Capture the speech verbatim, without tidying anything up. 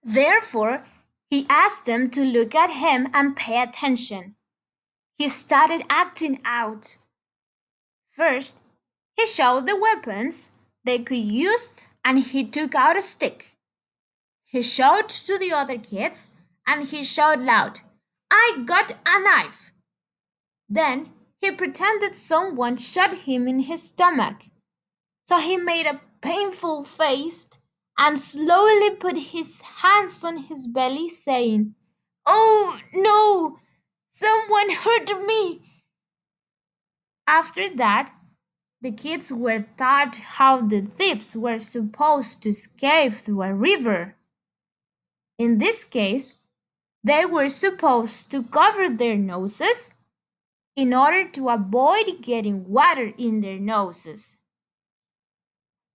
Therefore, he asked them to look at him and pay attention. He started acting out. First, he showed the weapons they could use and he took out a stick. He showed to the other kids and he shouted loud, "I got a knife!" Then he pretended someone shot him in his stomach. So he made a painful face and slowly put his hands on his belly, saying, "Oh no! Someone hurt me!" After that, the kids were taught how the thieves were supposed to escape through a river. In this case, they were supposed to cover their noses in order to avoid getting water in their noses.